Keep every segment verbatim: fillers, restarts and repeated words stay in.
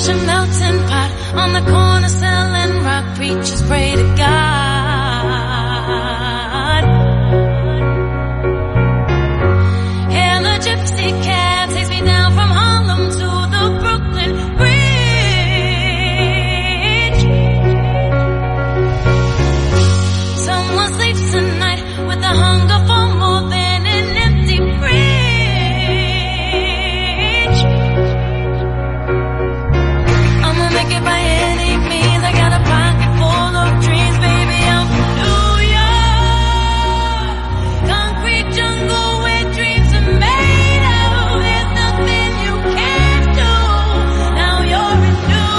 a melting pot on the corner selling rock. Preachers pray to God. Hail a gypsy cab takes me down from Harlem to the Brooklyn Bridge. Someone sleeps tonight with the hunger for more than an empty fridge. I'ma make it by any means. I got a pocket full of dreams, baby. I'm from New York, concrete jungle where dreams are made of. There's nothing you can't do. Now you're in New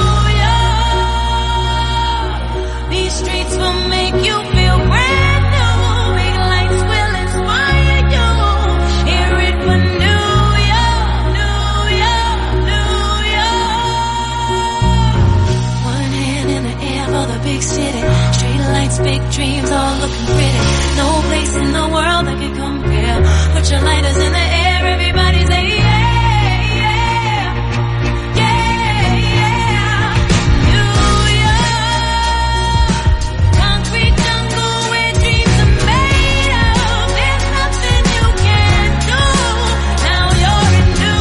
York. These streets will make you feel brand new. Big lights will inspire you. Hear it for New York, New York, New York. One hand in the air for the big city. Street lights, big dreams, all looking pretty. No place in the world that can compare. Put your lighters in the air, everybody say yeah, yeah, yeah, yeah. New York, concrete jungle where dreams are made of. There's nothing you can't do. Now you're in New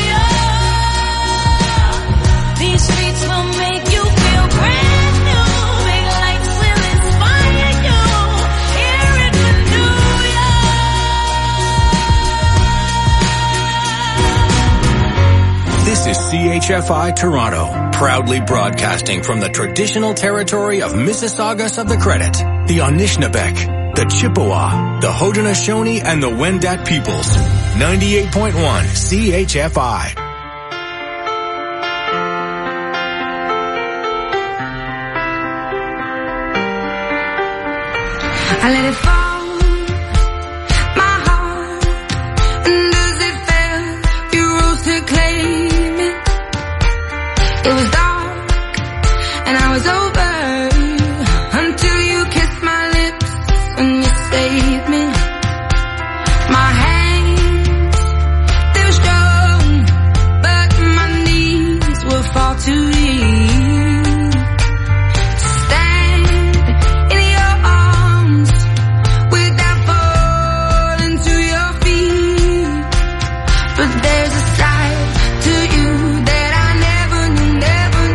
York. These streets will make you feel brand new. Big lights will inspire you. Hear it for New York. This is C H F I Toronto, proudly broadcasting from the traditional territory of Mississaugas of the Credit, the Anishinaabeg, the Chippewa, the Haudenosaunee, and the Wendat peoples. ninety-eight point one C H F I. I let it fall, my heart, and as it fell, you rose to claim it. It was dark, and I was over, until you kissed my lips, and you saved me. My hands, they were strong, but my knees were far too weak. But there's a side to you that I never knew, never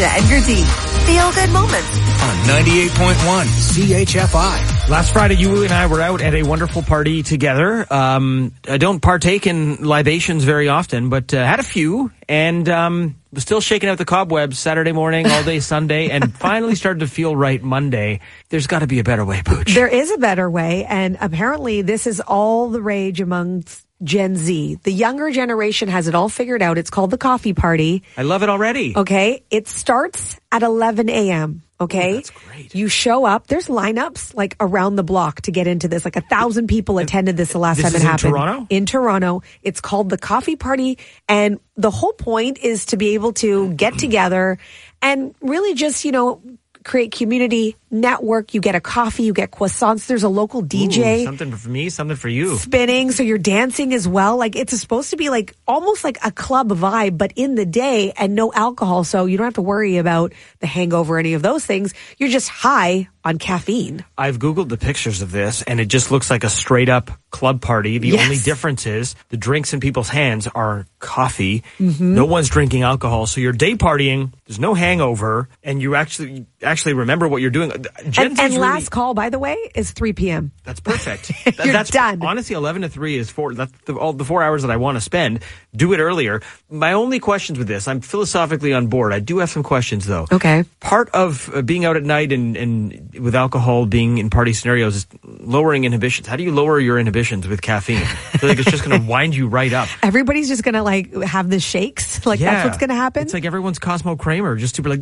Alicia and Gurdeep. Feel good moments. On ninety-eight point one C H F I. Last Friday, you and I were out at a wonderful party together. Um, I don't partake in libations very often, but uh, had a few, and um, was still shaking out the cobwebs Saturday morning, all day Sunday, and finally started to feel right Monday. There's got to be a better way, Pooch. There is a better way, and apparently this is all the rage among Gen Z. The younger generation has it all figured out. It's called the coffee party. I love it already. Okay. It starts at eleven a.m. Okay. Oh, that's great. You show up. There's lineups like around the block to get into this. Like a thousand people attended this the last this time it is happened. In Toronto? In Toronto. It's called the coffee party. And the whole point is to be able to get together and really just, you know, create community, network. You get a coffee, you get croissants. There's a local D J. Ooh, something for me, something for you. Spinning, so you're dancing as well. Like it's supposed to be like almost like a club vibe, but in the day and no alcohol. So you don't have to worry about the hangover or any of those things. You're just high on caffeine. I've Googled the pictures of this, and it just looks like a straight up club party. The Yes. only difference is the drinks in people's hands are coffee. Mm-hmm. No one's drinking alcohol. So you're day partying. There's no hangover, and you actually actually remember what you're doing. Gen And, Z's and really- last call, by the way, is three p.m. That's perfect. You're that's done. Honestly, eleven to three is four. That's the, all the four hours that I want to spend. Do it earlier. My only questions with this, I'm philosophically on board. I do have some questions though. Okay. Part of uh, being out at night and, and with alcohol, being in party scenarios, is lowering inhibitions. How do you lower your inhibitions with caffeine? I feel like it's just going to wind you right up. Everybody's just going to like have the shakes. Like that's what's going to happen. It's like everyone's Cosmo Kramer, just super like.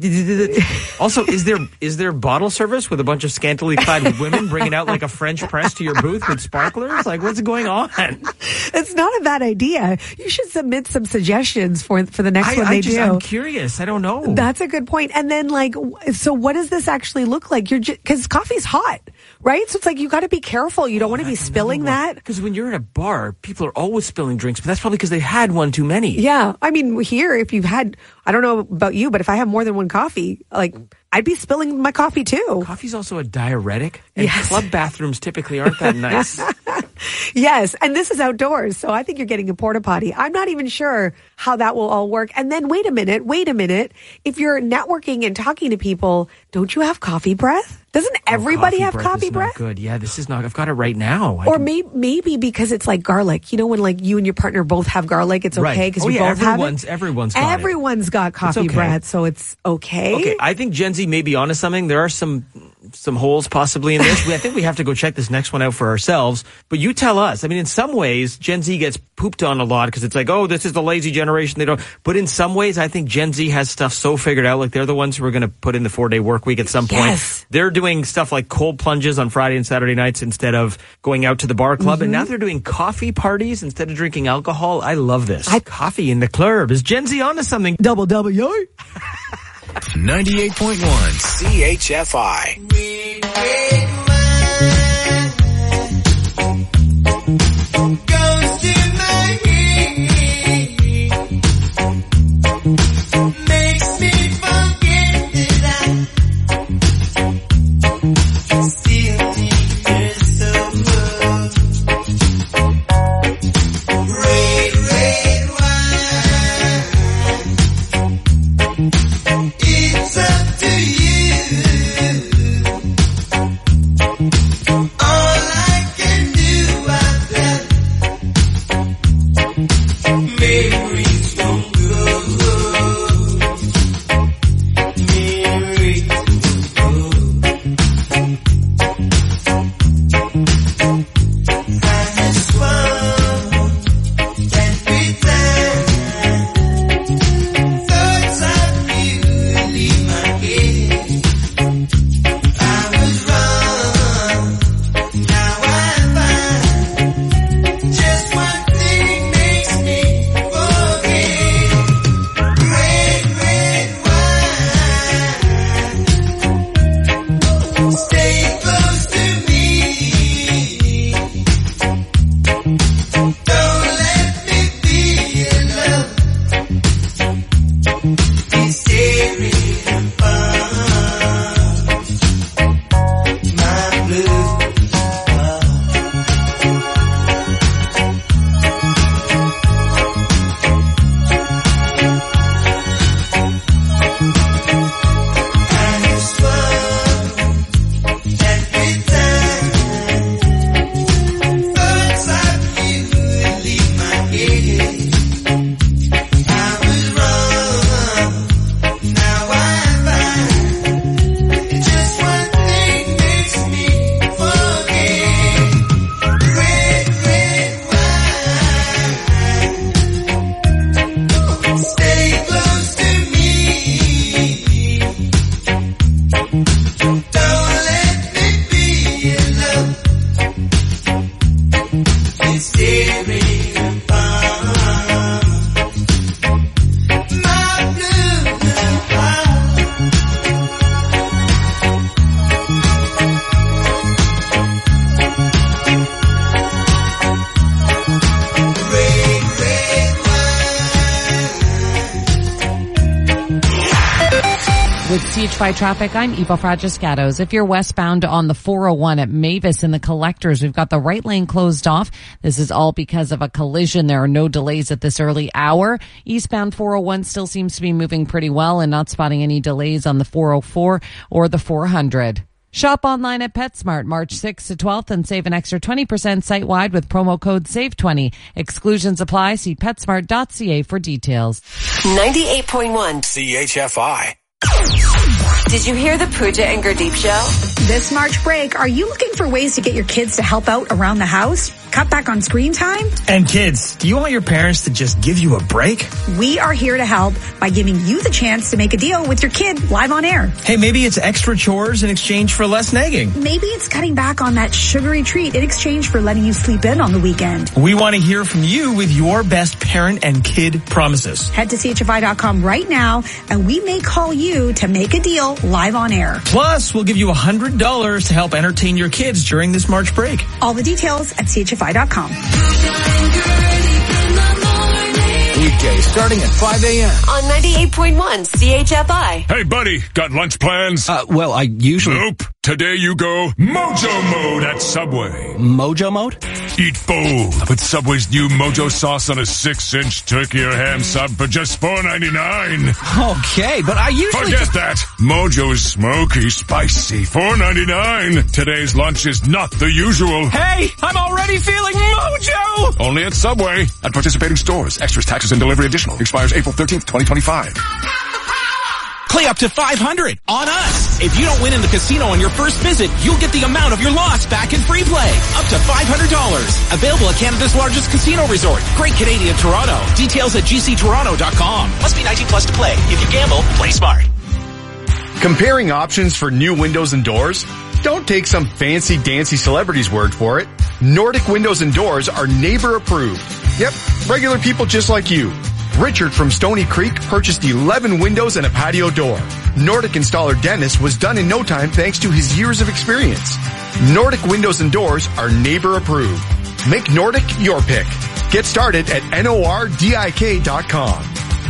Also, is there is there bottle service with a bunch of scantily clad women bringing out like a French press to your booth with sparklers? Like, what's going on? It's not a bad idea. You should submit some suggestions for for the next I, one I they just, do. I'm curious. I don't know. That's a good point. And then, like, w- so what does this actually look like? You're because coffee's hot, right? So it's like you got to be careful. You don't want to be spilling that. Because when you're at a bar, people are always spilling drinks, but that's probably because they had one too many. Yeah, I mean, here, if you've had, I don't know about you, but if I have more than one coffee, like, I'd be spilling my coffee too. Coffee's also a diuretic, and Yes. club bathrooms typically aren't that nice. Yes, and this is outdoors, so I think you're getting a porta potty. I'm not even sure how that will all work. And then wait a minute, wait a minute. If you're networking and talking to people, don't you have coffee breath? Doesn't everybody coffee have breath coffee is not breath? good. Yeah, this is not. I've got it right now. I Or can- may, maybe because it's like garlic. You know, when like you and your partner both have garlic, it's Right. okay because Oh, you yeah, both have everyone's- it. everyone's got it. Everyone's got coffee okay. breath, so it's okay. Okay, I think Gen Z may be onto something. There are some some holes possibly in this. We, I think we have to go check this next one out for ourselves. But you tell us. I mean, in some ways, Gen Z gets pooped on a lot because it's like, oh, this is the lazy generation. They don't. But in some ways, I think Gen Z has stuff so figured out. Like they're the ones who are going to put in the four day work week at some point. Yes. They're doing stuff like cold plunges on Friday and Saturday nights instead of going out to the bar club. Mm-hmm. And now they're doing coffee parties instead of drinking alcohol. I love this. I- coffee in the club. Is Gen Z onto something? Double W. ninety-eight point one C H F I. It's up to you. All I can do, I've done. C H five Traffic, I'm Eva Fragiscatos. If you're westbound on the four oh one at Mavis in the Collectors, we've got the right lane closed off. This is all because of a collision. There are no delays at this early hour. Eastbound four oh one still seems to be moving pretty well and not spotting any delays on the four oh four or the four hundred. Shop online at PetSmart March sixth to twelfth and save an extra twenty percent site-wide with promo code save twenty. Exclusions apply. See petsmart dot c a for details. ninety-eight point one C H F I. Did you hear the Pooja and Gurdeep show? This March break, are you looking for ways to get your kids to help out around the house? Cut back on screen time? And kids, do you want your parents to just give you a break? We are here to help by giving you the chance to make a deal with your kid live on air. Hey, maybe it's extra chores in exchange for less nagging. Maybe it's cutting back on that sugary treat in exchange for letting you sleep in on the weekend. We want to hear from you with your best parent and kid promises. Head to C H F I dot com right now, and we may call you to make a deal live on air. Plus, we'll give you one hundred dollars to help entertain your kids during this March break. All the details at C H F I dot com. Weekdays starting at five a.m. On ninety-eight point one C H F I. Hey, buddy, got lunch plans? Uh, well, I usually... Nope. Today you go Mojo Mode at Subway. Mojo Mode? Eat bold with Subway's new Mojo sauce on a six-inch turkey or ham sub for just four ninety-nine. Okay, but I usually... Forget just... that. Mojo is smoky, spicy, four ninety-nine. Today's lunch is not the usual. Hey, I'm already feeling Mojo! Only at Subway. At participating stores. Extras, taxes, and delivery additional. Expires April thirteenth, twenty twenty-five. Play up to five hundred on us. If you don't win in the casino on your first visit, you'll get the amount of your loss back in free play. Up to five hundred dollars. Available at Canada's largest casino resort. Great Canadian Toronto. Details at g c toronto dot com. Must be nineteen plus to play. If you gamble, play smart. Comparing options for new windows and doors? Don't take some fancy dancy celebrity's word for it. Nordic Windows and Doors are neighbor approved. Yep, regular people just like you. Richard from Stony Creek purchased eleven windows and a patio door. Nordic installer Dennis was done in no time thanks to his years of experience. Nordic Windows and Doors are neighbor approved. Make Nordic your pick. Get started at nordik dot com.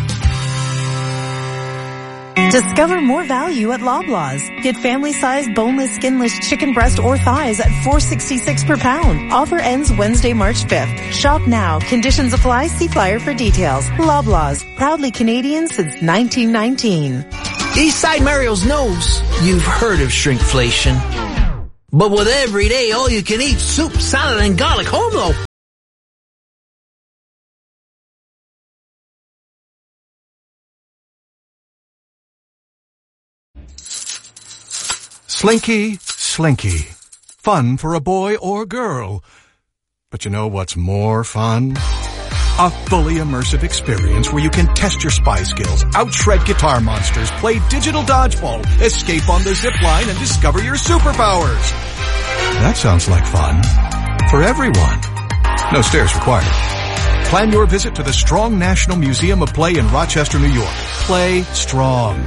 Discover more value at Loblaws. Get family-sized, boneless, skinless chicken breast or thighs at four sixty-six per pound. Offer ends Wednesday, March fifth. Shop now. Conditions apply. See flyer for details. Loblaws. Proudly Canadian since nineteen nineteen. Eastside Mario's knows you've heard of shrinkflation. But with everyday all-you-can-eat soup, salad, and garlic home though, Slinky, Slinky. Fun for a boy or girl. But you know what's more fun? A fully immersive experience where you can test your spy skills, outshred guitar monsters, play digital dodgeball, escape on the zip line, and discover your superpowers. That sounds like fun. For everyone. No stairs required. Plan your visit to the Strong National Museum of Play in Rochester, New York. Play strong.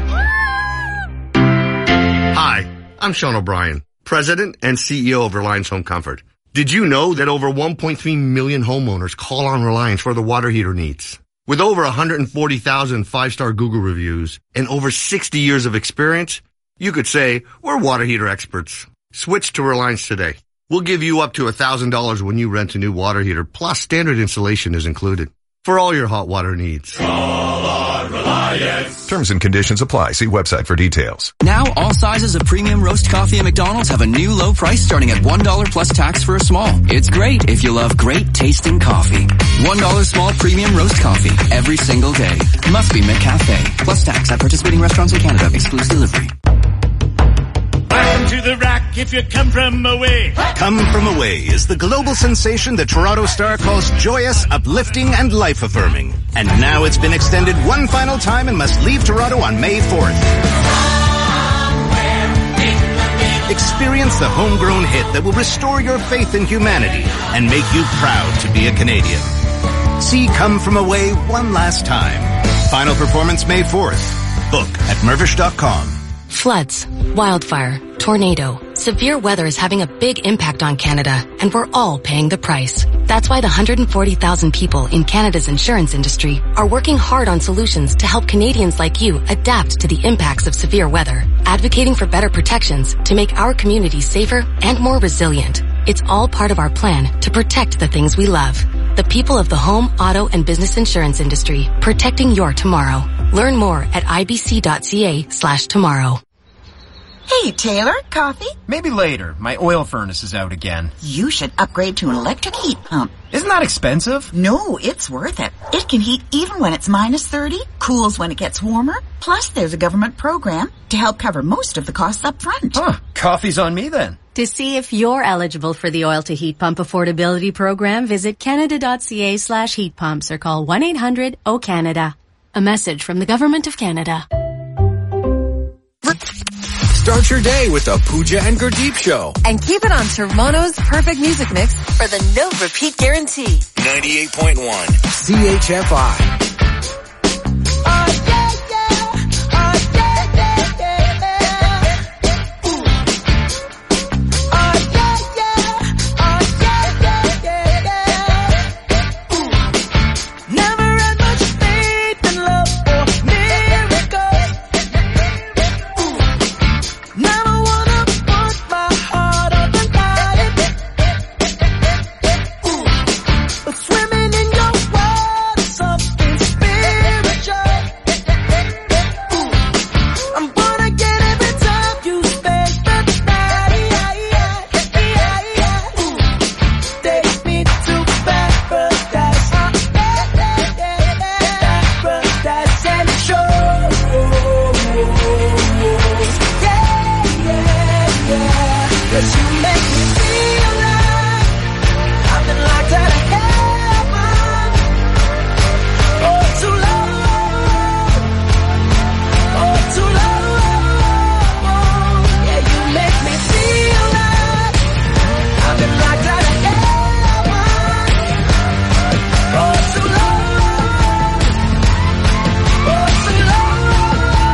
Hi. I'm Sean O'Brien, President and C E O of Reliance Home Comfort. Did you know that over one point three million homeowners call on Reliance for their water heater needs? With over one hundred forty thousand five-star Google reviews and over sixty years of experience, you could say we're water heater experts. Switch to Reliance today. We'll give you up to one thousand dollars when you rent a new water heater, plus standard installation is included. For all your hot water needs. Call on Reliance. Terms and conditions apply. See website for details. Now, all sizes of premium roast coffee at McDonald's have a new low price starting at one dollar plus tax for a small. It's great if you love great tasting coffee. one dollar small premium roast coffee every single day. Must be McCafe. Plus tax at participating restaurants in Canada. Excludes delivery. Welcome to the rack if you come from away. Come From Away is the global sensation the Toronto Star calls joyous, uplifting, and life-affirming. And now it's been extended one final time and must leave Toronto on May fourth. Experience the homegrown hit that will restore your faith in humanity and make you proud to be a Canadian. See Come From Away one last time. Final performance May fourth. Book at mervish dot com. Floods, wildfire, tornado, Severe weather is having a big impact on Canada, and we're all paying the price. That's why the one hundred forty thousand people in Canada's insurance industry are working hard on solutions to help Canadians like you adapt to the impacts of severe weather, advocating for better protections to make our communities safer and more resilient. It's all part of our plan to protect the things we love. The people of the home, auto, and business insurance industry, protecting your tomorrow. Learn more at ibc.ca slash tomorrow. Hey, Taylor, coffee? Maybe later. My oil furnace is out again. You should upgrade to an electric heat pump. Isn't that expensive? No, it's worth it. It can heat even when it's minus thirty, cools when it gets warmer. Plus, there's a government program to help cover most of the costs up front. Huh, coffee's on me then. To see if you're eligible for the Oil to Heat Pump Affordability Program, visit canada.ca slash heat pumps or call one eight hundred O Canada. A message from the Government of Canada. Start your day with the Pooja and Gurdeep Show. And keep it on Toronto's perfect music mix for the no repeat guarantee. ninety-eight point one C H F I.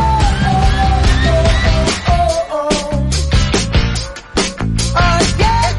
Yeah.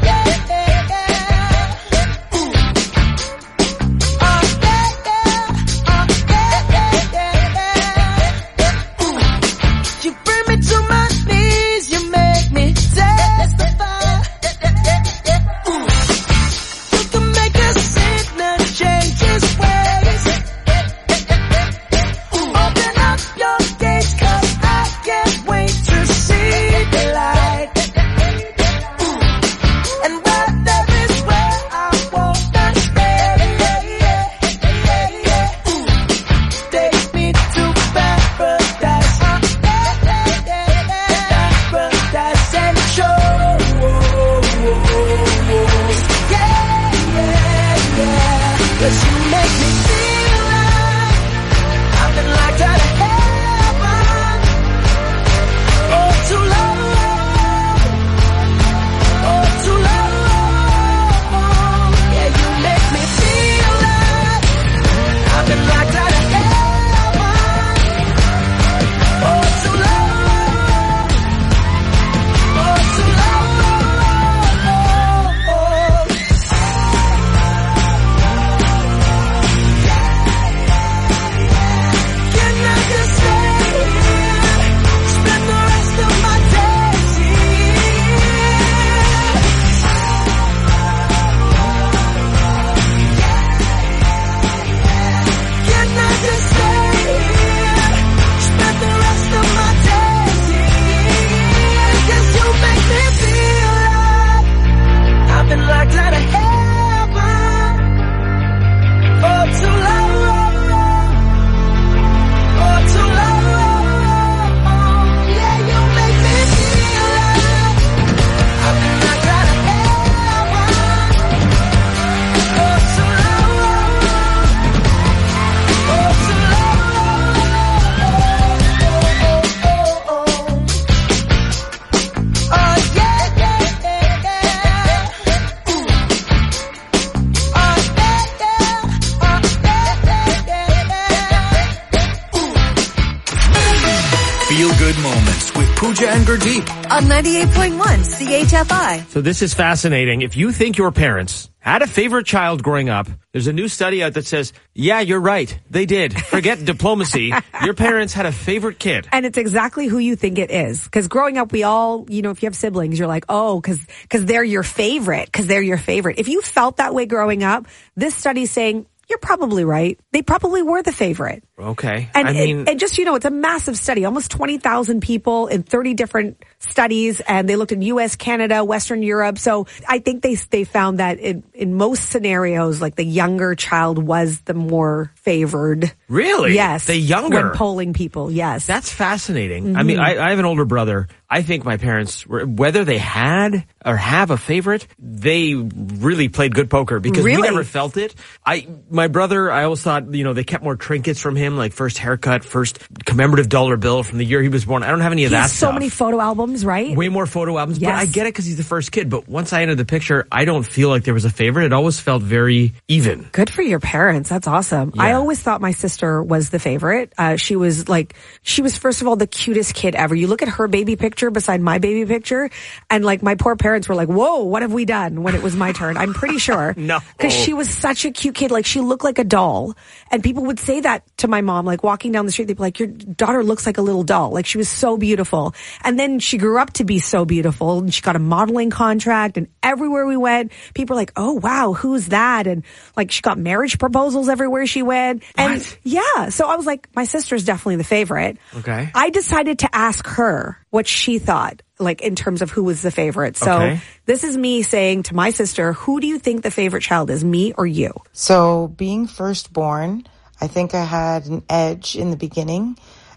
Motor Jeep. On ninety-eight point one C H F I. So this is fascinating. If you think your parents had a favorite child growing up, there's a new study out that says, yeah, you're right. They did. Forget diplomacy. Your parents had a favorite kid. And it's exactly who you think it is. Because growing up, we all, you know, if you have siblings, you're like, oh, because because they're your favorite. Because they're your favorite. If you felt that way growing up, this study's saying, you're probably right. They probably were the favorite. Okay. And, I mean, and, and just, you know, it's a massive study, almost twenty thousand people in thirty different studies. And they looked in U S, Canada, Western Europe. So I think they, they found that in, in most scenarios, like the younger child was the more favored. Really? Yes. The younger? When polling people, yes. That's fascinating. Mm-hmm. I mean, I, I have an older brother. I think my parents were, whether they had or have a favorite, they really played good poker because Really? we never felt it. I, my brother, I always thought, you know, they kept more trinkets from him, like first haircut, first commemorative dollar bill from the year he was born. I don't have any of He that has so stuff. many photo albums, right? Way more photo albums, Yes. but I get it because he's the first kid. But once I entered the picture, I don't feel like there was a favorite. It always felt very even. Good for your parents. That's awesome. Yeah. I always thought my sister was the favorite. Uh, she was like, she was first of all the cutest kid ever. You look at her baby picture beside my baby picture, and like my poor parents were like, whoa, what have we done when it was my turn? I'm pretty sure. No. Because she was such a cute kid. Like she looked like a doll. And people would say that to my mom, like walking down the street, they'd be like, your daughter looks like a little doll. Like she was so beautiful. And then she grew up to be so beautiful, and she got a modeling contract, and everywhere we went, people were like, oh wow, who's that? And like she got marriage proposals everywhere she went. And What? yeah, so I was like, my sister's definitely the favorite. Okay. I decided to ask her what she thought, like in terms of who was the favorite. So Okay. this is me saying to my sister, who do you think the favorite child is, me or you? So being firstborn, I think I had an edge in the beginning,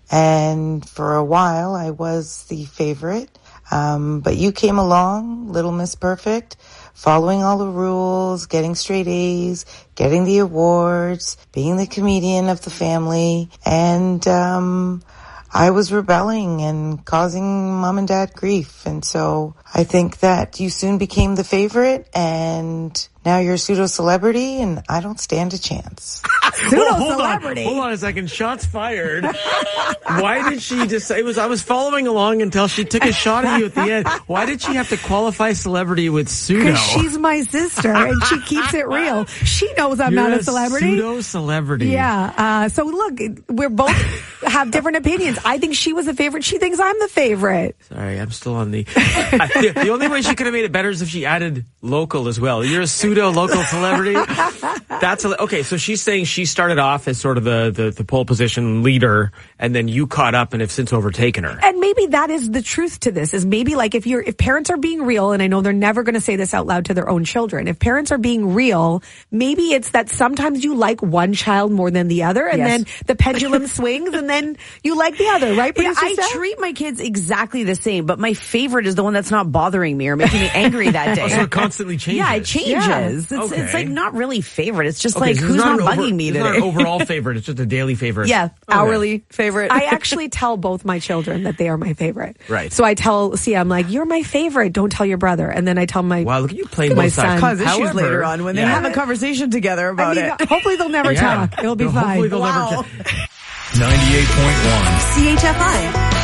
and for a while I was the favorite. Um, but you came along, Little Miss Perfect, following all the rules, getting straight A's, getting the awards, being the comedian of the family, and um I was rebelling and causing mom and dad grief. And so I think that you soon became the favorite, and now you're a pseudo-celebrity, and I don't stand a chance. Pseudo-celebrity? Hold on, hold on a second. Shots fired. Why did she just say, it was, I was following along until she took a shot at you at the end. Why did she have to qualify celebrity with pseudo? Because she's my sister and she keeps it real. She knows I'm You're not a a celebrity. pseudo-celebrity. Yeah. Uh, so look, we're both have different opinions. I think she was the favorite. She thinks I'm the favorite. Sorry, I'm still on the... I, the, the only way she could have made it better is if she added local as well. You're a pseudo-local celebrity? That's a, okay, so she's saying she started off as sort of the, the, the pole position leader, and then you caught up and have since overtaken her. And maybe that is the truth to this, is maybe like if you're, if parents are being real, and I know they're never going to say this out loud to their own children, if parents are being real, maybe it's that sometimes you like one child more than the other, and Yes. then the pendulum swings, and then you like the other, right? Yeah, Producer I Steph? treat my kids exactly the same, but my favorite is the one that's not bothering me or making me angry that day. Oh, so it constantly changes. Yeah, it changes. Yeah. It's, Okay. it's like not really favorite. It's just Okay, like so who's it's not, an bugging over- me it's today. not an overall favorite. It's just a daily favorite. Yeah, Okay. hourly favorite. I actually tell both my children that they are my favorite. Right. So I tell, see, I'm like, you're my favorite. Don't tell your brother. And then I tell my, Wow, look at you playing my both sides. son. Cause issues However, later on when they yeah. have a conversation together I about mean, it. hopefully they'll never Yeah. talk. It'll be No, fine. hopefully they'll Wow. never talk. ninety-eight point one. C H F I.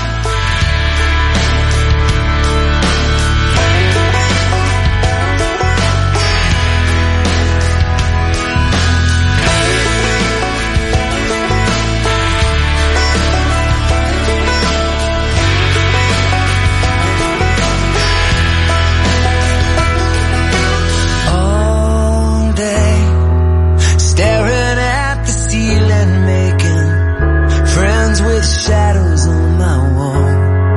All day, staring at the ceiling, making friends with shadows on my wall.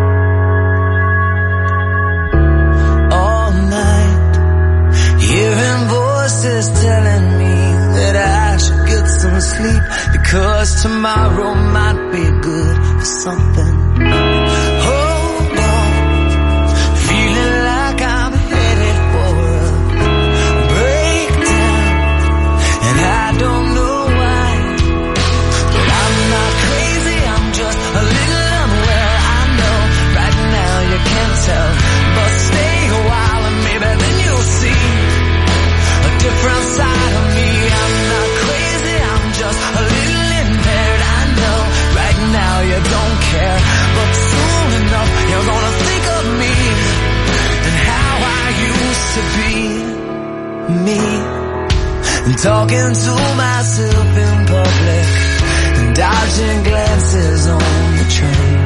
All night, hearing voices telling me that I should get some sleep, because tomorrow might be good for something. Hold on, feeling like I'm headed for a breakdown, and I don't know why, but I'm not crazy, I'm just a little unwell. I know right now you can't tell, but stay a while and maybe then you'll see a different side of me. I'm not crazy, I'm just a little impaired. I know right now you don't care, talking to myself in public, dodging glances on the train.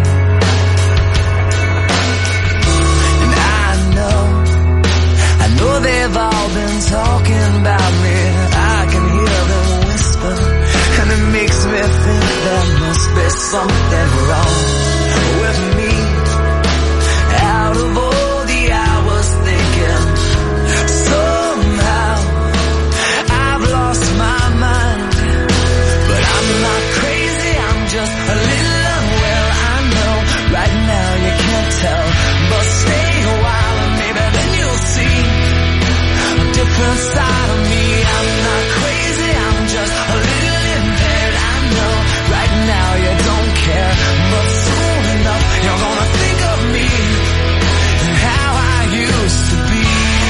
And I know, I know they've all been talking about me. I can hear them whisper, and it makes me think there must be something wrong with me. Out of all the hours thinking, somehow I've lost my mind. But I'm not crazy, I'm just a little unwell. I know right now you can't tell, but stay a while and maybe then you'll see a different side of me. I'm not crazy, I'm just a little impaired. I know right now you don't care, but soon enough you're gonna think of me and how I used to be.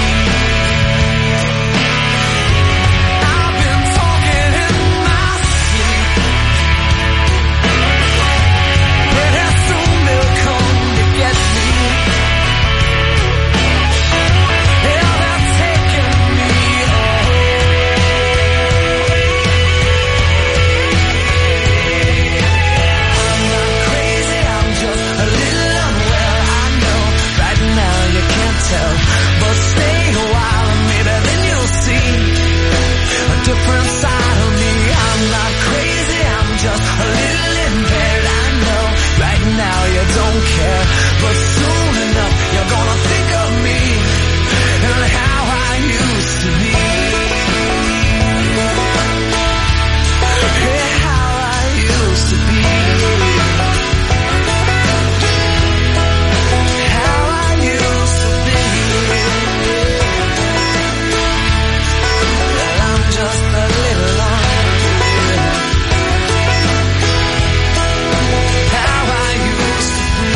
I've been talking in my sleep, but soon they'll come to get me. Yeah, they're taking me away. I'm not crazy, I'm just a little unwell. I know right now you can't tell, but stay a while and maybe then you'll see a different side of me. I'm not crazy, I'm just a little impaired. I know right now you don't care, but soon enough you're gonna think of me and how I used to be. Yeah, how I used to be. How I used to be. Well, I'm just a little unreal. How I used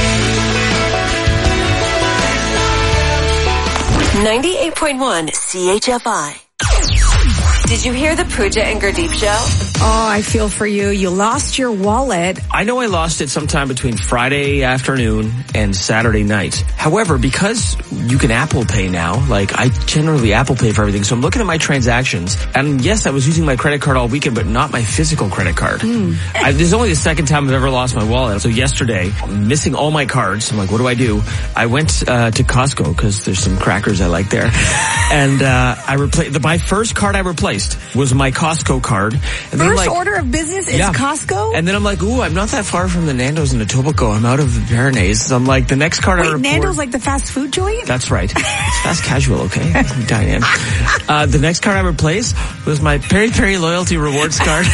to be. ninety-eight point one C H F I. Did you hear the Pooja and Gurdeep show? Oh, I feel for you. You lost your wallet. I know I lost it sometime between Friday afternoon and Saturday night. However, because you can Apple Pay now, like I generally Apple Pay for everything, so I'm looking at my transactions, and yes, I was using my credit card all weekend, but not my physical credit card. Mm. I, this is only the second time I've ever lost my wallet. So yesterday, I'm missing all my cards. I'm like, what do I do? I went uh, to Costco because there's some crackers I like there, and uh, I replaced my first card I replaced was my Costco card. And then First like, order of business is yeah. Costco? And then I'm like, ooh, I'm not that far from the Nando's and the Etobicoke. I'm out of the Béarnaise. So I'm like, the next card Wait, I report. Nando's like the fast food joint? That's right. It's fast casual, okay? Diane. Uh, the next card I replaced was my Peri Peri Loyalty Rewards card.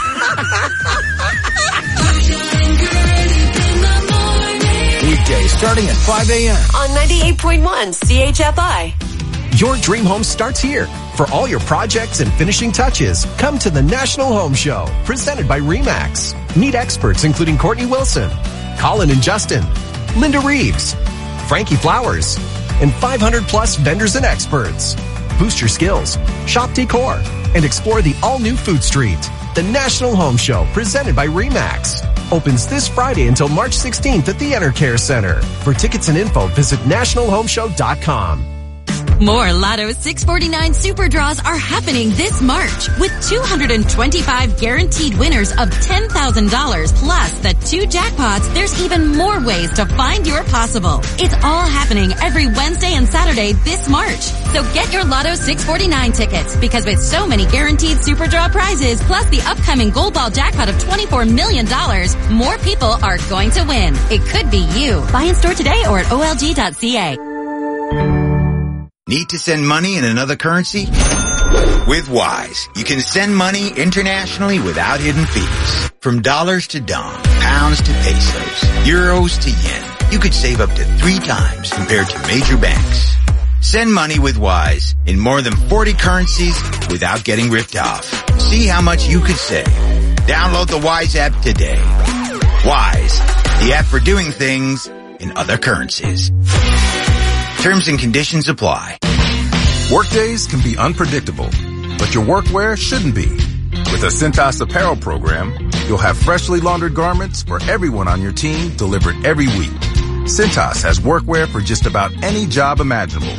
Weekdays starting at five a.m. On ninety-eight point one C H F I. Your dream home starts here. For all your projects and finishing touches, come to the National Home Show, presented by RE/MAX. Meet experts including Courtney Wilson, Colin and Justin, Linda Reeves, Frankie Flowers, and five hundred plus vendors and experts. Boost your skills, shop decor, and explore the all-new Food Street. The National Home Show, presented by RE/MAX. Opens this Friday until March sixteenth at the Enercare Center. For tickets and info, visit national home show dot com. More Lotto six forty-nine Super Draws are happening this March with two hundred twenty-five guaranteed winners of ten thousand dollars plus the two jackpots. There's even more ways to find your possible. It's all happening every Wednesday and Saturday this March. So get your Lotto six forty-nine tickets because with so many guaranteed Super Draw prizes plus the upcoming Gold Ball jackpot of twenty-four million dollars, more people are going to win. It could be you. Buy in store today or at O L G dot C A. Need to send money in another currency? With Wise, you can send money internationally without hidden fees. From dollars to dong, pounds to pesos, euros to yen, you could save up to three times compared to major banks. Send money with Wise in more than forty currencies without getting ripped off. See how much you could save. Download the Wise app today. Wise, the app for doing things in other currencies. Terms and conditions apply. Workdays can be unpredictable, but your workwear shouldn't be. With a Cintas apparel program, you'll have freshly laundered garments for everyone on your team delivered every week. Cintas has workwear for just about any job imaginable.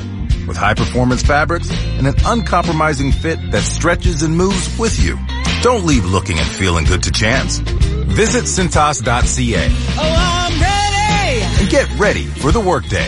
with high-performance fabrics and an uncompromising fit that stretches and moves with you. Don't leave looking and feeling good to chance. Visit Cintas dot c a. Oh, I'm ready! And get ready for the workday.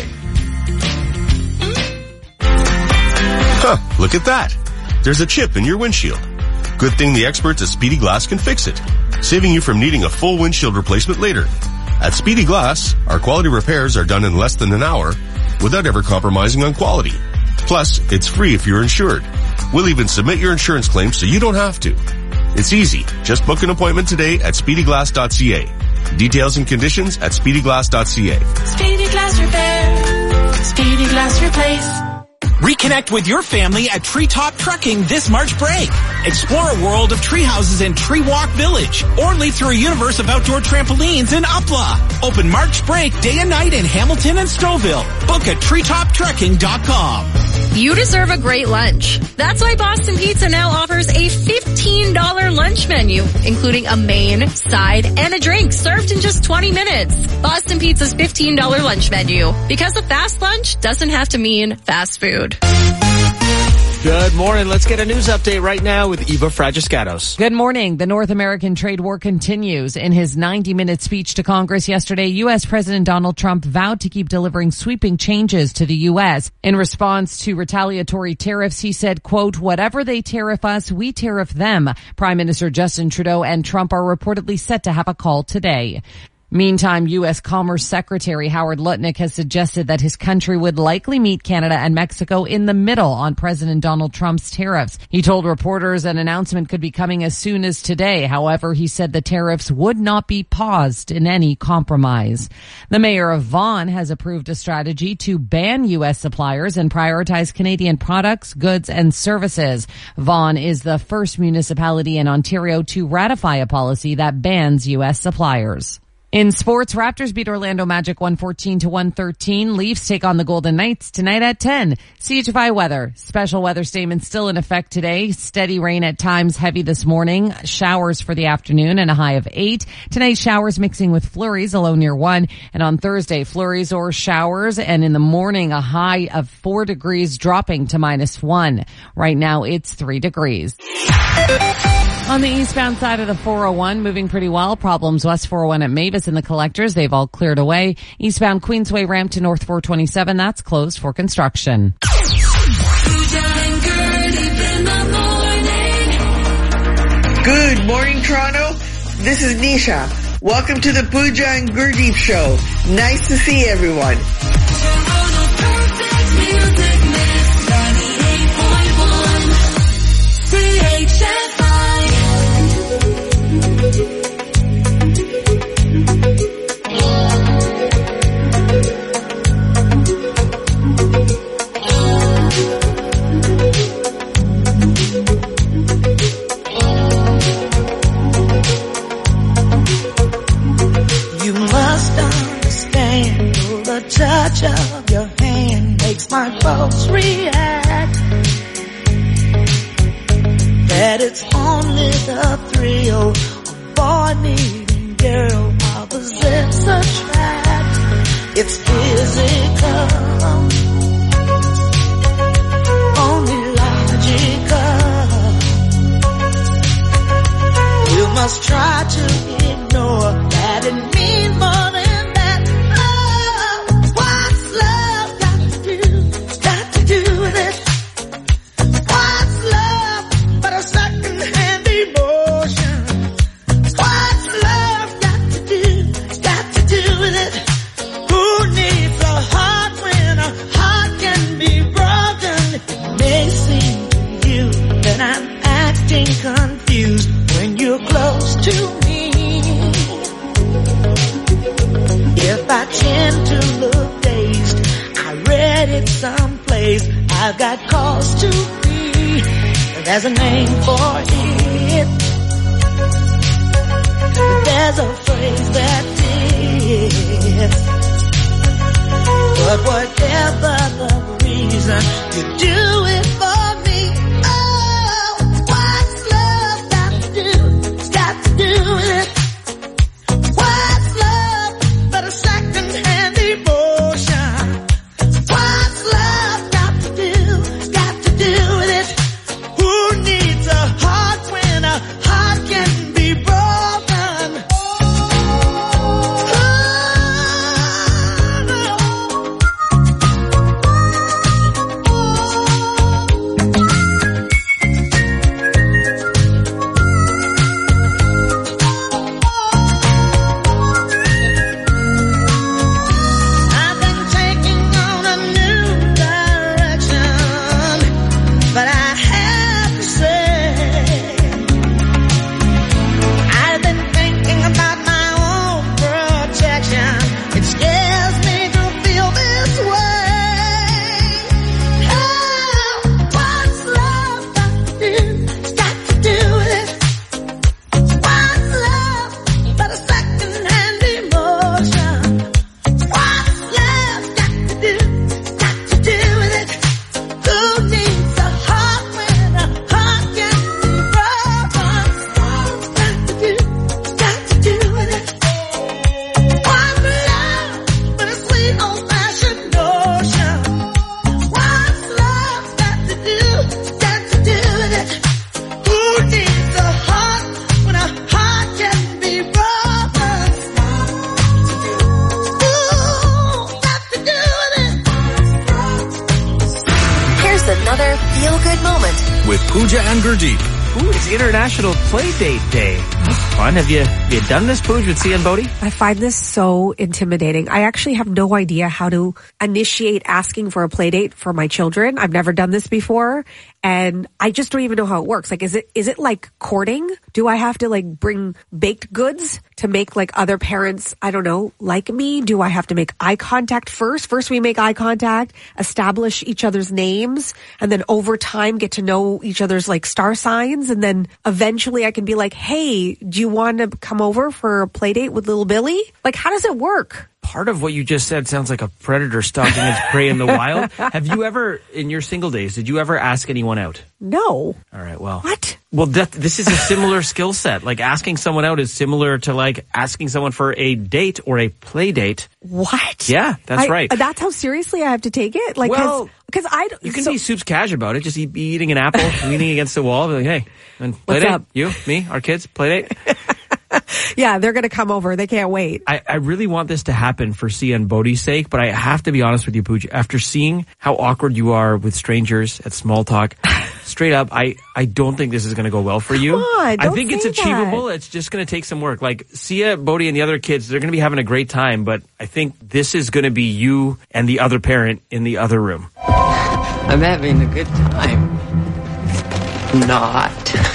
Huh, look at that. There's a chip in your windshield. Good thing the experts at Speedy Glass can fix it, saving you from needing a full windshield replacement later. At Speedy Glass, our quality repairs are done in less than an hour without ever compromising on quality. Plus, it's free if you're insured. We'll even submit your insurance claim so you don't have to. It's easy. Just book an appointment today at Speedy Glass dot c a. Details and conditions at Speedy Glass dot c a. Speedy Glass Repair. Speedy Glass Replace. Reconnect with your family at Treetop Trekking this March break. Explore a world of tree houses in Tree Walk Village, or leap through a universe of outdoor trampolines in Upla. Open March break day and night in Hamilton and Stouffville. Book at treetop trekking dot com. You deserve a great lunch. That's why Boston Pizza now offers a fifteen dollars lunch menu, including a main, side, and a drink served in just twenty minutes. Boston Pizza's fifteen dollars lunch menu. Because a fast lunch doesn't have to mean fast food. Good morning. Let's get a news update right now with Eva Fragiscatos. Good morning. The North American trade war continues. In his ninety-minute speech to Congress yesterday, U S. President Donald Trump vowed to keep delivering sweeping changes to the U S. In response to retaliatory tariffs, he said, quote, whatever they tariff us, we tariff them. Prime Minister Justin Trudeau and Trump are reportedly set to have a call today. Meantime, U S. Commerce Secretary Howard Lutnick has suggested that his country would likely meet Canada and Mexico in the middle on President Donald Trump's tariffs. He told reporters an announcement could be coming as soon as today. However, he said the tariffs would not be paused in any compromise. The mayor of Vaughan has approved a strategy to ban U S suppliers and prioritize Canadian products, goods, and services. Vaughan is the first municipality in Ontario to ratify a policy that bans U S suppliers. In sports, Raptors beat Orlando Magic one fourteen to one thirteen. Leafs take on the Golden Knights tonight at ten. C H F I weather. Special weather statement still in effect today. Steady rain at times, heavy this morning. Showers for the afternoon and a high of eight. Tonight, showers mixing with flurries, a low near one. And on Thursday, flurries or showers. And in the morning, a high of four degrees dropping to minus one. Right now, it's three degrees. On the eastbound side of the four oh one, moving pretty well. Problems west four oh one at Mavis and the Collectors. They've all cleared away. Eastbound Queensway ramp to North four twenty-seven. That's closed for construction. Good morning, Toronto. This is Nisha. Welcome to the Pooja and Gurdeep Show. Nice to see everyone. You must understand, the touch of your hand makes my pulse react. That it's only the thrill of boy meeting girl opposites attract. It's physical, only logical. You must try to ignore that it means more than that. Oh, what's love got to do? Got to do with it. What's love but a second-hand emotion? What's love got to do? Got to do with it. Who needs a heart when a heart can be broken? It may seem to you that I'm acting confused when you're close to me. If I tend to look dazed, I read it someplace. I've got cause to be. There's a name for it. There's a phrase that fits. But whatever the reason, you do it for me. Oh, what's love got to do? It's got to do with it. What's love but a second-hand emotion? What's love got to do? Here's another feel-good moment with Pooja and Gurdeep. Ooh, it's International Play Date Day. That's fun. Have you, have you done this, Pooj, with Sia and Bodhi? I find this so intimidating. I actually have no idea how to initiate asking for a play date for my children. I've never done this before. And I just don't even know how it works. Like, is it, is it like courting? Do I have to like bring baked goods to make like other parents, I don't know, like me? Do I have to make eye contact first? First we make eye contact, establish each other's names, and then over time get to know each other's like star signs. And then eventually I can be like, hey, do you want to come over for a play date with little Billy? Like, how does it work? Part of what you just said sounds like a predator stalking its prey in the wild. Have you ever, in your single days, did you ever ask anyone out? No. All right, well. What? Well, that, this is a similar skill set. Like, asking someone out is similar to, like, asking someone for a date or a play date. What? Yeah, that's I, right. That's how seriously I have to take it? Like, well, because I don't. You can so, be soups cash about it. Just eat, be eating an apple, leaning against the wall, be like, hey, and play What's date? up? You, me, our kids, play date? Yeah, they're going to come over. They can't wait. I, I really want this to happen for Sia and Bodhi's sake, but I have to be honest with you, Pooja. After seeing how awkward you are with strangers at small talk, straight up, I, I don't think this is going to go well for you. Come on, don't I think it's say achievable. that. It's just going to take some work. Like, Sia, Bodhi, and the other kids, they're going to be having a great time, but I think this is going to be you and the other parent in the other room. I'm having a good time. Not.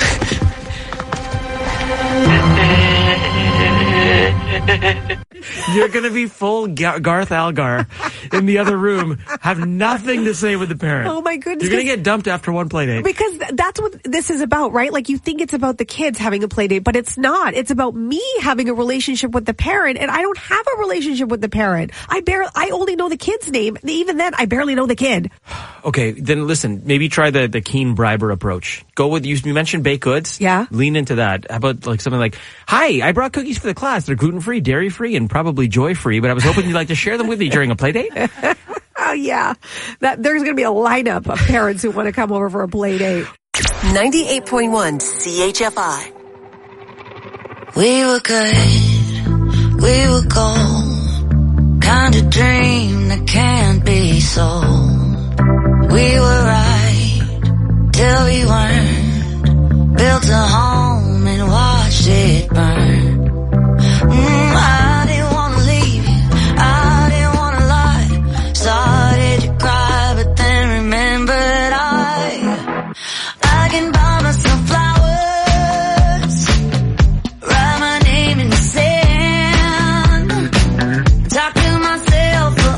You're going to be full Ga- Garth Algar in the other room, have nothing to say with the parent. Oh my goodness. You're going to get dumped after one play date. Because that's what this is about, right? Like, you think it's about the kids having a play date, but it's not. It's about me having a relationship with the parent, and I don't have a relationship with the parent. I barely, I only know the kid's name. Even then, I barely know the kid. Okay, then listen, maybe try the, the keen briber approach. Go with, you, you mentioned baked goods. Yeah. Lean into that. How about like something like, hi, I brought cookies for the class. They're gluten-free, dairy-free, and probably joy-free, but I was hoping you'd like to share them with me during a play date. Oh yeah. That there's going to be a lineup of parents who want to come over for a play date. ninety-eight point one C H F I. We were good, we were gold, kind of dream that can't be sold. We were right, till we weren't, built a home and watched it burn. Mm, I didn't want to leave you, I didn't want to lie, started to cry but then remembered I, I can buy myself flowers, write my name in the sand, talk to myself for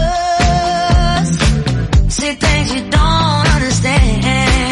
hours, say things you don't understand.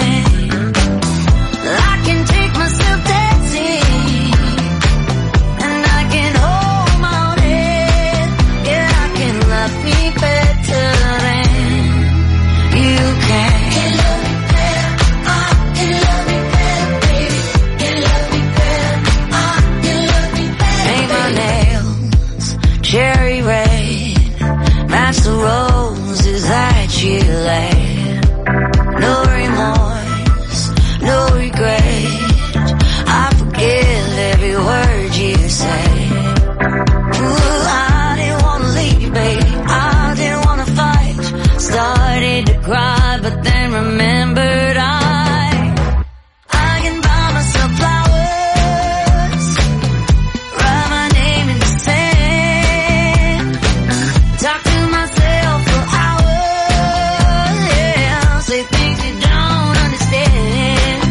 I can take myself dancing, and I can hold my own head. Yeah, I can love me better than you can. Can love me better, I can love me better, baby. Can love me better, I can love me better. Paint my nails cherry red, match the roses that you laid. No remorse, no regret, I forgive every word you say. Ooh, I didn't want to leave, baby, I didn't want to fight, started to cry but then remembered I, I can buy myself flowers, write my name in the sand, talk to myself for hours, yeah, say things you don't understand.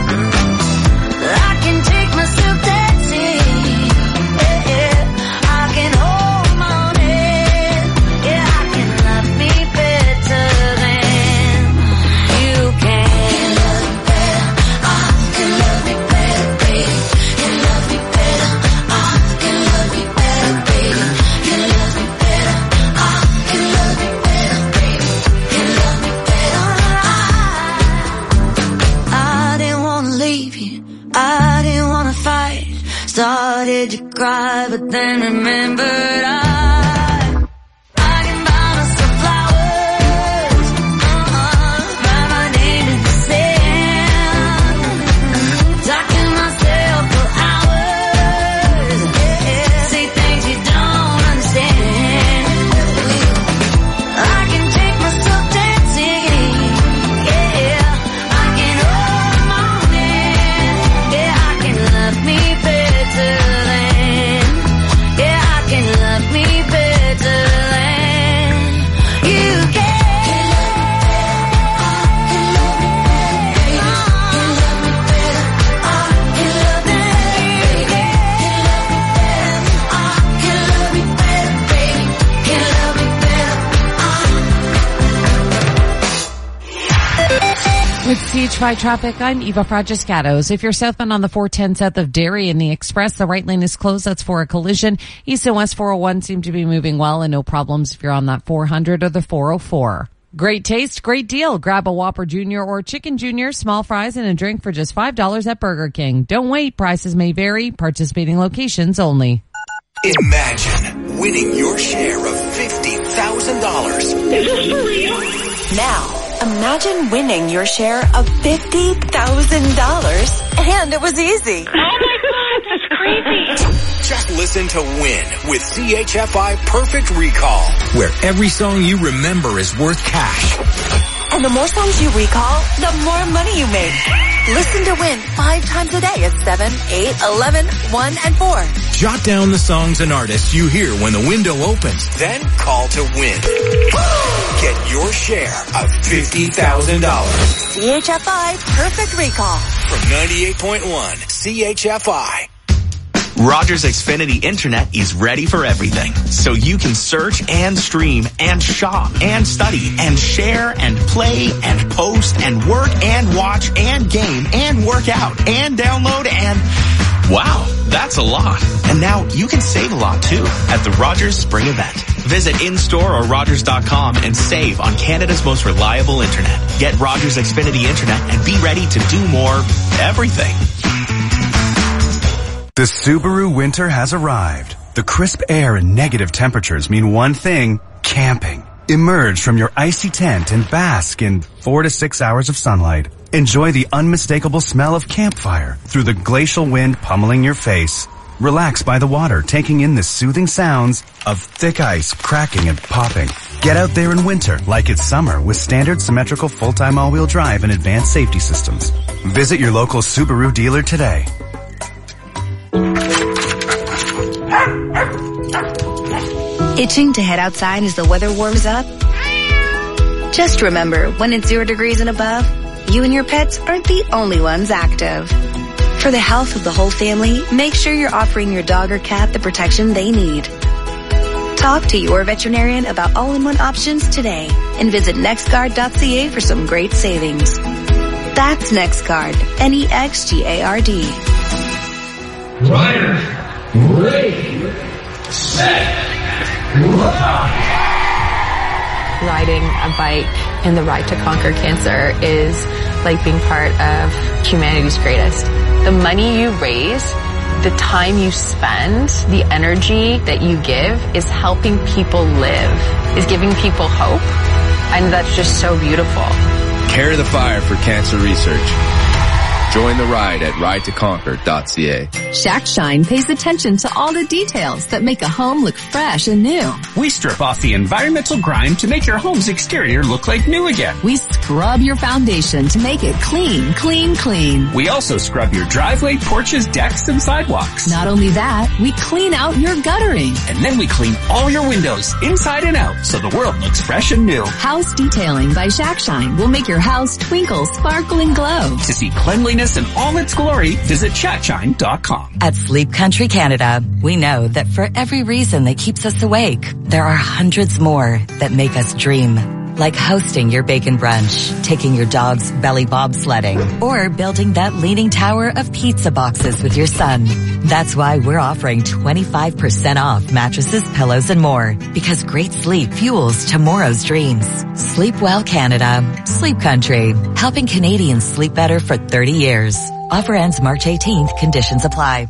I can take myself dancing, yeah, yeah, I can hold my own head, yeah, I can love me better than you can. Can love me better, I can love me better, baby. Can love me better, I can love me better, baby. Can love me better, I can love me better, baby. Can love me better, I, I didn't want to leave you, I didn't want to fight, started to cry but then remembered I, I can buy myself flowers, uh-uh, write my name in the sand, talk to myself for hours, yeah, say things you don't understand. I can take myself dancing, yeah, With C H five traffic, I'm Eva Fragiscatos. If you're southbound on the four ten south of Derry in the Express, the right lane is closed. That's for a collision. East and West four oh one seem to be moving well and no problems if you're on that four hundred or the four oh four. Great taste, great deal. Grab a Whopper Junior or Chicken Junior, small fries and a drink for just five dollars at Burger King. Don't wait. Prices may vary. Participating locations only. Imagine winning your share of fifty thousand dollars. Is this for real? Now, imagine winning your share of fifty thousand dollars, and it was easy. Oh my God, that's crazy. Just listen to Win with C H F I Perfect Recall, where every song you remember is worth cash. And the more songs you recall, the more money you make. Listen to Win five times a day at seven, eight, eleven, one, and four. Jot down the songs and artists you hear when the window opens, then call to win. Get your share of fifty thousand dollars. C H F I Perfect Recall. From ninety-eight point one C H F I. Rogers Xfinity Internet is ready for everything, so you can search and stream and shop and study and share and play and post and work and watch and game and work out and download and... Wow, that's a lot. And now you can save a lot too at the Rogers Spring Event. Visit in-store or rogers dot com and save on Canada's most reliable internet. Get Rogers Xfinity Internet and be ready to do more everything. The Subaru winter has arrived. The crisp air and negative temperatures mean one thing, camping. Emerge from your icy tent and bask in four to six hours of sunlight. Enjoy the unmistakable smell of campfire through the glacial wind pummeling your face. Relax by the water, taking in the soothing sounds of thick ice cracking and popping. Get out there in winter like it's summer with standard symmetrical full-time all-wheel drive and advanced safety systems. Visit your local Subaru dealer today. Itching to head outside as the weather warms up? Just remember, when it's zero degrees and above, you and your pets aren't the only ones active. For the health of the whole family, make sure you're offering your dog or cat the protection they need. Talk to your veterinarian about all-in-one options today and visit nextguard dot c a for some great savings. That's NextGuard, N E X G A R D. Rider, ready, set, Riding a bike in the Ride to Conquer Cancer is like being part of humanity's greatest. The money you raise, the time you spend, the energy that you give is helping people live, is giving people hope, and that's just so beautiful. Carry the fire for cancer research. Join the ride at ride to conquer dot c a. Shack Shine pays attention to all the details that make a home look fresh and new. We strip off the environmental grime to make your home's exterior look like new again. We scrub your foundation to make it clean, clean, clean. We also scrub your driveway, porches, decks, and sidewalks. Not only that, we clean out your guttering. And then we clean all your windows, inside and out, so the world looks fresh and new. House Detailing by Shack Shine will make your house twinkle, sparkle, and glow. To see cleanliness in all its glory, visit shack shine dot com. At Sleep Country Canada, we know that for every reason that keeps us awake, there are hundreds more that make us dream. Like hosting your bacon brunch, taking your dog's belly bobsledding, or building that leaning tower of pizza boxes with your son. That's why we're offering twenty-five percent off mattresses, pillows, and more. Because great sleep fuels tomorrow's dreams. Sleep well, Canada. Sleep Country. Helping Canadians sleep better for thirty years. Offer ends March eighteenth. Conditions apply.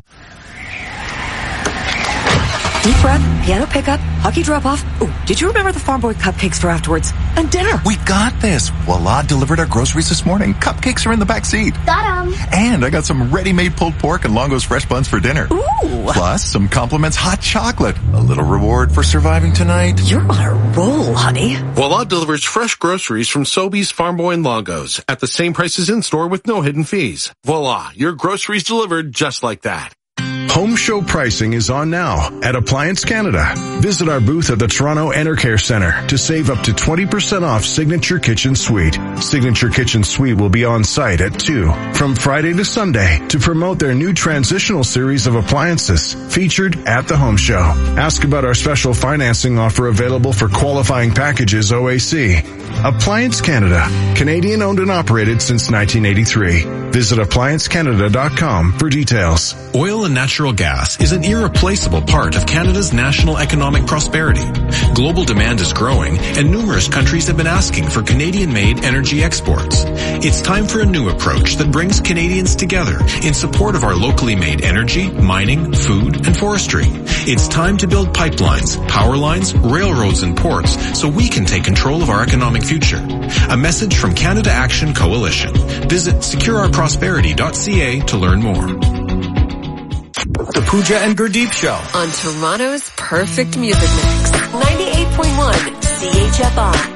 Deep breath, piano pickup, hockey drop-off. Ooh, did you remember the Farm Boy cupcakes for afterwards? And dinner. We got this. Voila delivered our groceries this morning. Cupcakes are in the back seat. Got 'em. And I got some ready-made pulled pork and Longo's fresh buns for dinner. Ooh. Plus, some compliments hot chocolate. A little reward for surviving tonight. You're on a roll, honey. Voila delivers fresh groceries from Sobeys, Farm Boy, and Longo's at the same prices in-store with no hidden fees. Voila, your groceries delivered just like that. Home show pricing is on now at Appliance Canada. Visit our booth at the Toronto Enercare Centre to save up to twenty percent off Signature Kitchen Suite. Signature Kitchen Suite will be on site at two from Friday to Sunday to promote their new transitional series of appliances featured at the Home Show. Ask about our special financing offer available for qualifying packages O A C. Appliance Canada, Canadian owned and operated since nineteen eighty-three. Visit appliance canada dot com for details. Oil and natural gas is an irreplaceable part of Canada's national economic prosperity. Global demand is growing, and numerous countries have been asking for Canadian-made energy exports. It's time for a new approach that brings Canadians together in support of our locally made energy, mining, food, and forestry. It's time to build pipelines, power lines, railroads, and ports so we can take control of our economic future. A message from Canada Action Coalition. Visit secure our prosperity dot c a to learn more. The Pooja and Gurdeep Show. On Toronto's perfect music mix. ninety-eight point one C H F R.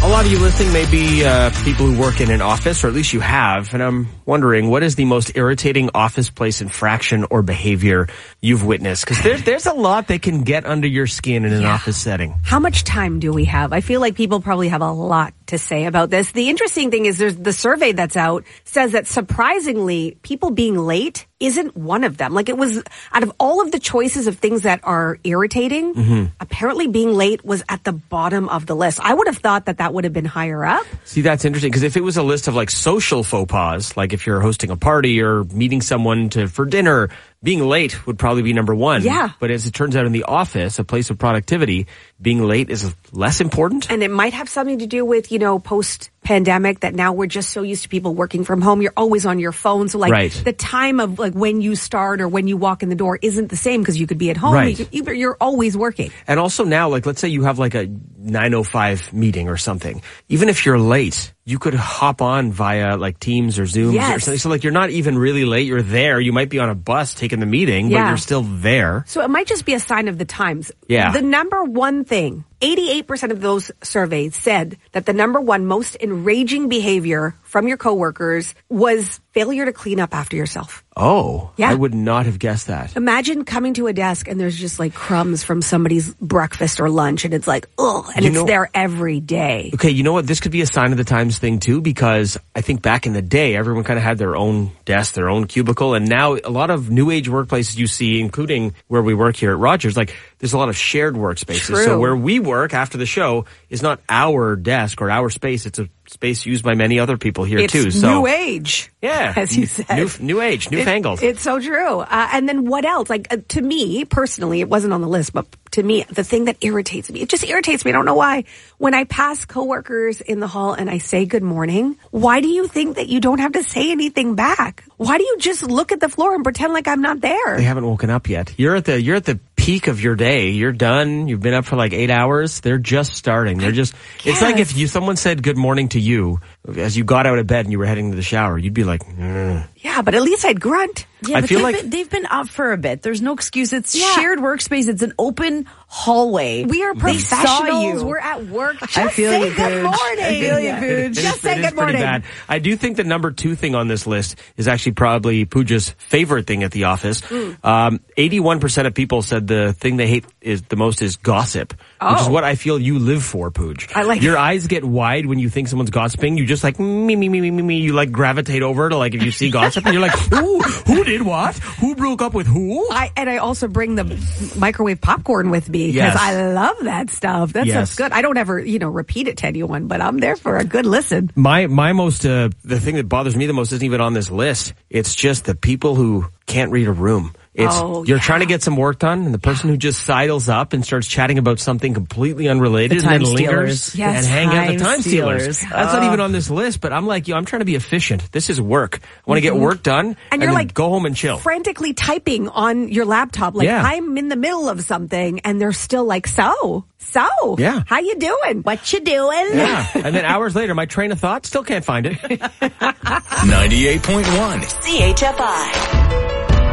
A lot of you listening may be uh, people who work in an office, or at least you have, and I'm wondering, what is the most irritating office place infraction or behavior you've witnessed? Because there, there's a lot that can get under your skin in an yeah. office setting. How much time do we have? I feel like people probably have a lot to say about this. The interesting thing is there's the survey that's out says that surprisingly, people being late isn't one of them. Like it was, out of all of the choices of things that are irritating, mm-hmm. apparently being late was at the bottom of the list. I would have thought that that would have been higher up. See, that's interesting, because if it was a list of like social faux pas, like if you're hosting a party or meeting someone to for dinner, being late would probably be number one. Yeah. But as it turns out in the office, a place of productivity, being late is less important. And it might have something to do with, you know, post-pandemic that now we're just so used to people working from home. You're always on your phone. So like right. the time of like when you start or when you walk in the door isn't the same because you could be at home. Right. You, you're always working. And also now, like let's say you have like a nine oh five meeting or something. Even if you're late, you could hop on via like Teams or Zoom yes. or something. So like you're not even really late. You're there. You might be on a bus taking the meeting, yeah. but you're still there. So it might just be a sign of the times. Yeah. The number one thing, eighty-eight percent of those surveys said that the number one most enraging behavior from your coworkers was failure to clean up after yourself. Oh, yeah. I would not have guessed that. Imagine coming to a desk and there's just like crumbs from somebody's breakfast or lunch and it's like, ugh, and you it's know, there every day. Okay, you know what? This could be a sign of the times thing too, because I think back in the day, everyone kind of had their own desk, their own cubicle, and now a lot of new age workplaces you see, including where we work here at Rogers, like there's a lot of shared workspaces. True. So where we work after the show is not our desk or our space. It's a space used by many other people here it's too. So new age. Yeah. As you said. New, new age, newfangled. It, it's so true. Uh, and then what else? Like uh, to me, personally, it wasn't on the list, but to me, the thing that irritates me, it just irritates me. I don't know why. When I pass coworkers in the hall and I say good morning, why do you think that you don't have to say anything back? Why do you just look at the floor and pretend like I'm not there? They haven't woken up yet. You're at the, you're at the peak of your day. You're done. You've been up for like eight hours. They're just starting. They're just, it's like if you, someone said good morning to you as you got out of bed and you were heading to the shower, you'd be like, mm. Yeah, but at least I'd grunt. Yeah, I but feel they've, like been, they've been up for a bit. There's no excuse. It's Yeah. shared workspace. It's an open hallway. We are They saw professionals. you. We're at work. Just I feel say you, good Pooch. morning. I feel you, It- Pooch. it Just is- say it is good pretty morning. bad. I do think the number two thing on this list is actually probably Pooja's favorite thing at the office. Mm. Um, eighty-one percent of people said the thing they hate is the most is gossip, which is Oh. what I feel you live for, Pooj. I like Your it. eyes get wide when you think someone's gossiping. You just like me, me, me, me, me, me. You like gravitate over to like if you see gossip and you're like, ooh, who did what? Who broke up with who? I, and I also bring the microwave popcorn with me because Yes. I love that stuff. That Yes. stuff's good. I don't ever, you know, repeat it to anyone, but I'm there for a good listen. My my most uh, the thing that bothers me the most isn't even on this list. It's just the people who can't read a room. It's Oh, you're yeah. trying to get some work done, and the person who just sidles up and starts chatting about something completely unrelated The and then time lingers stealers. Yes, and hang out the time time stealers. stealers. That's not Ugh. even on this list, but I'm like, yo, I'm trying to be efficient. This is work. I want to get work done, and, And you're then like go home and chill. Frantically typing on your laptop. Like Yeah. I'm in the middle of something and they're still like, so, so, Yeah. how you doing? What you doing? Yeah, and then hours later, my train of thought still can't find it. ninety-eight point one. C H F I.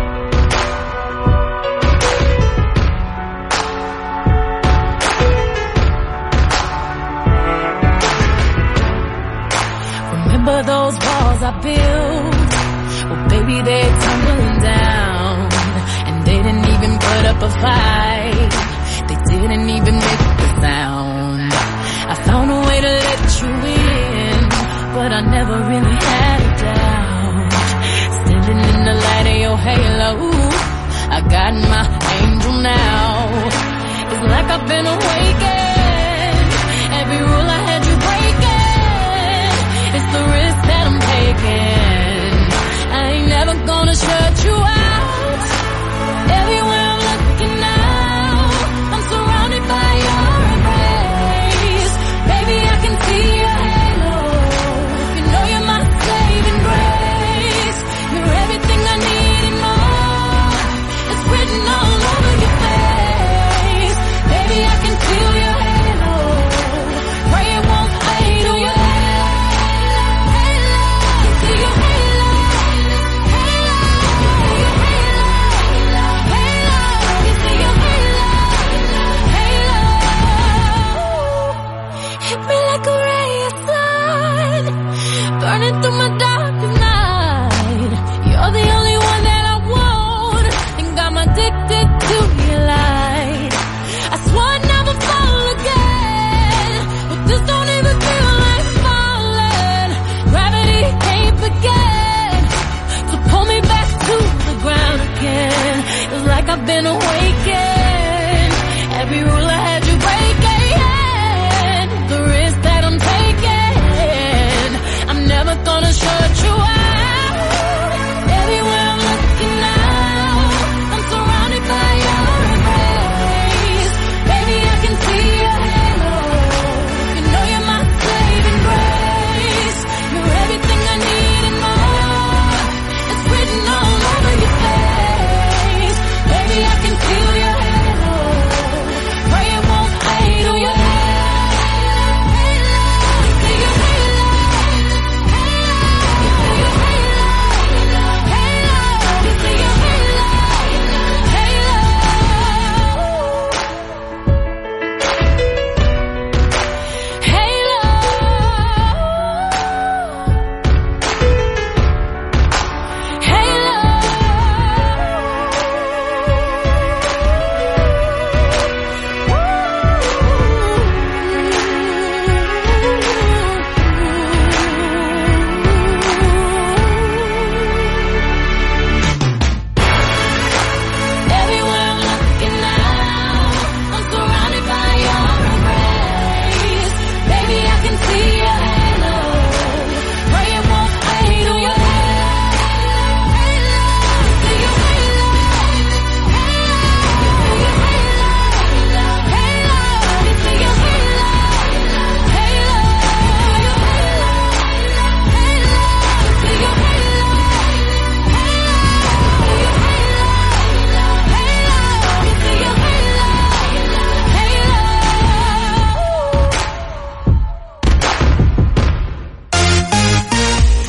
Remember those walls I built? Well, baby, they're tumbling down. And they didn't even put up a fight. They didn't even make a sound. I found a way to let you in, but I never really had a doubt. Standing in the light of your halo, I got my angel now. It's like I've been awakened. Every rule I had you breaking. It's the risk that I'm taking. I ain't never gonna shut you out. Everywhere I'm looking now, I'm surrounded by your embrace. Baby, I can see your halo. You know you're my saving grace. You're everything I need and more. It's written all over your face. Baby, I can see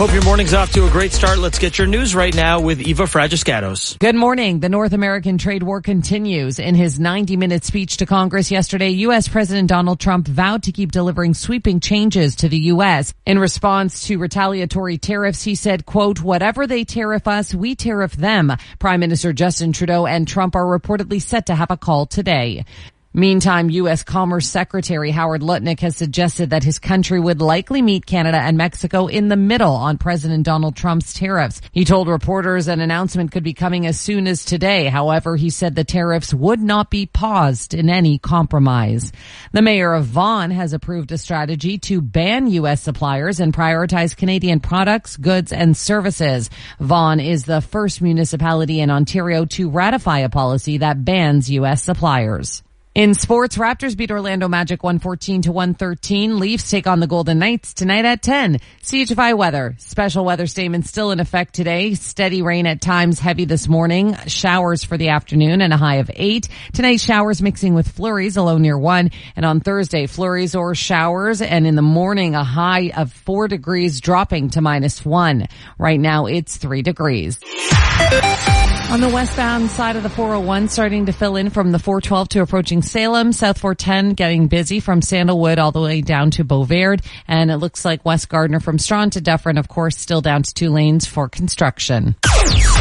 Hope your morning's off to a great start. Let's get your news right now with Eva Fragiscatos. Good morning. The North American trade war continues. In his ninety-minute speech to Congress yesterday, U S. President Donald Trump vowed to keep delivering sweeping changes to the U S. In response to retaliatory tariffs, he said, quote, whatever they tariff us, we tariff them. Prime Minister Justin Trudeau and Trump are reportedly set to have a call today. Meantime, U S. Commerce Secretary Howard Lutnick has suggested that his country would likely meet Canada and Mexico in the middle on President Donald Trump's tariffs. He told reporters an announcement could be coming as soon as today. However, he said the tariffs would not be paused in any compromise. The mayor of Vaughan has approved a strategy to ban U S suppliers and prioritize Canadian products, goods, and services. Vaughan is the first municipality in Ontario to ratify a policy that bans U S suppliers. In sports, Raptors beat Orlando Magic one fourteen to one thirteen. Leafs take on the Golden Knights tonight at ten. C H F I weather. Special weather statement still in effect today. Steady rain at times, heavy this morning. Showers for the afternoon and a high of eight. Tonight, showers mixing with flurries, a low near one. And on Thursday, flurries or showers. And in the morning, a high of four degrees dropping to minus one. Right now, it's three degrees. On the westbound side of the four oh one, starting to fill in from the four twelve to approaching Salem. South four ten getting busy from Sandalwood all the way down to Beauvard. And it looks like West Gardner from Strawn to Dufferin, of course, still down to two lanes for construction.